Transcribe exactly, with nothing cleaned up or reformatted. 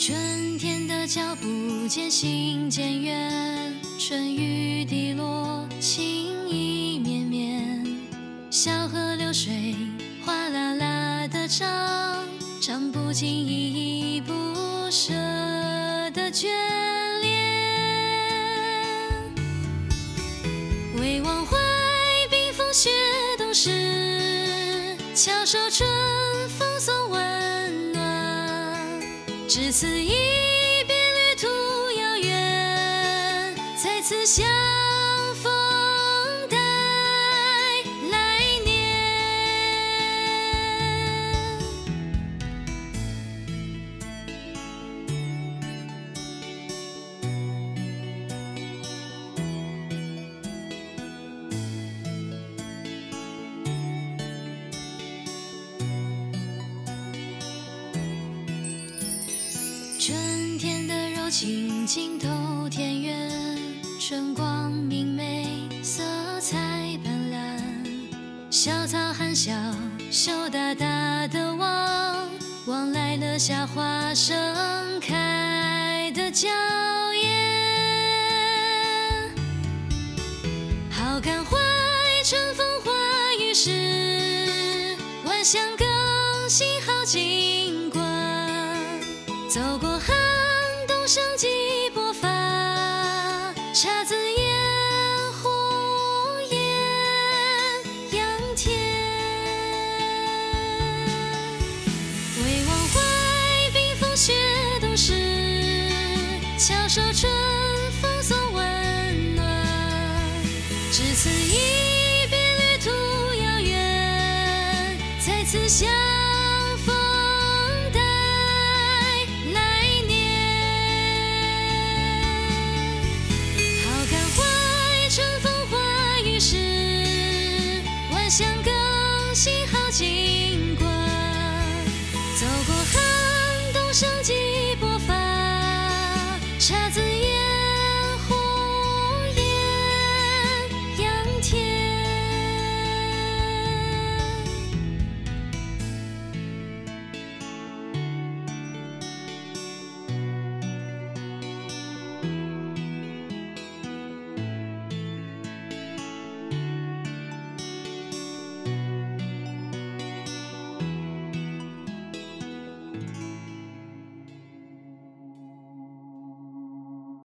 春天的脚步渐行渐远，春雨滴落，情意绵绵。小河流水哗啦啦的唱，唱不尽依依不舍的眷恋。未忘怀冰封雪冬时，翘首春风送温暖。只此一别旅途遥远，再次相逢待来年。春天的柔情浸透田园，春光明媚，色彩斑斓。小草含笑，羞答答的望，望来了夏花盛开的娇艳。好感怀春风化雨时，万象更新好景观。走过寒冬生机勃发，姹紫嫣红艳阳天。未忘怀冰封雪冬时，翘首春风送温暖。只此一别旅途遥远，再次相逢待来年。好感怀春风化雨时，万象更新好景观。走过寒冬生机勃发，姹紫